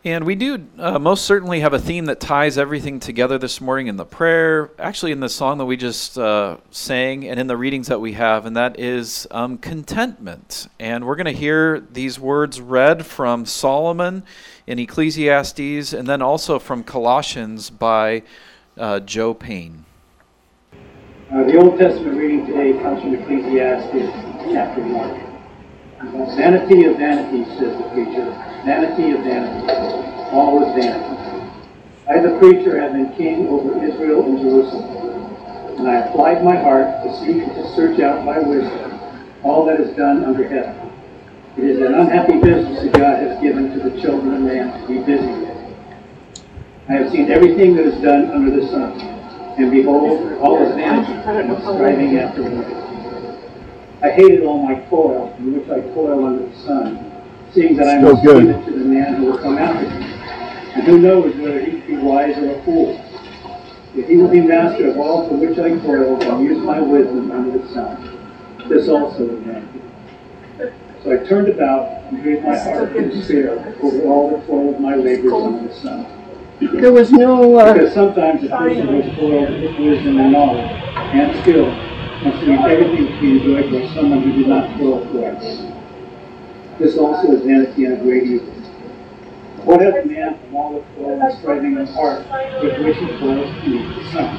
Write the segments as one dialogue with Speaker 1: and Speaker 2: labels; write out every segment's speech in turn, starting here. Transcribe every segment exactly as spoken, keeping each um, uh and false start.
Speaker 1: And we do uh, most certainly have a theme that ties everything together this morning in the prayer, actually in the song that we just uh, sang, and in the readings that we have, and that is um, contentment. And we're going to hear these words read from Solomon in Ecclesiastes, and then also from Colossians by uh, Joe Payne.
Speaker 2: Uh, the Old Testament reading today comes from Ecclesiastes chapter one. Vanity of vanities, says the preacher. Vanity of vanities. All is vanity. I, the preacher, have been king over Israel and Jerusalem, and I applied my heart to seek and to search out by wisdom all that is done under heaven. It is an unhappy business that God has given to the children of man to be busy with. I have seen everything that is done under the sun, and behold, all is vanity and striving after wind. I hated all my toil, in which I toil under the sun, seeing that I
Speaker 3: Still
Speaker 2: must
Speaker 3: good.
Speaker 2: give it to the man who will come after me. And who knows whether he be wise or a fool? If he will be master of all for which I toil and use my wisdom under the sun, this also is vanity. So I turned about and gave my heart to despair over all the toil of my labors under the sun.
Speaker 4: There was no... Uh,
Speaker 2: because sometimes a person who has toiled with wisdom and knowledge and skill must leave everything to be enjoyed by someone who did not toil for it. This also is vanity and a great evil. What hath man from all the toil and striving of heart with which he toils beneath the sun?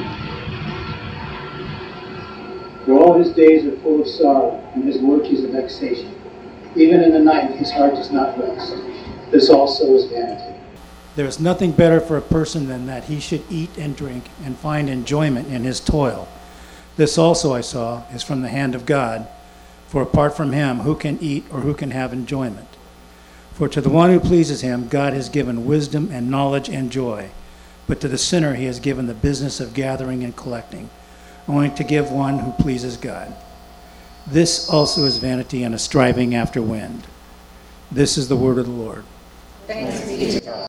Speaker 2: For all his days are full of sorrow, and his work is a vexation. Even in the night his heart does not rest. This also is vanity.
Speaker 5: There is nothing better for a person than that he should eat and drink and find enjoyment in his toil. This also I saw is from the hand of God, for apart from him, who can eat or who can have enjoyment? For to the one who pleases him, God has given wisdom and knowledge and joy, but to the sinner he has given the business of gathering and collecting, only to give one who pleases God. This also is vanity and a striving after wind. This is the word of the Lord.
Speaker 6: Thanks be to God.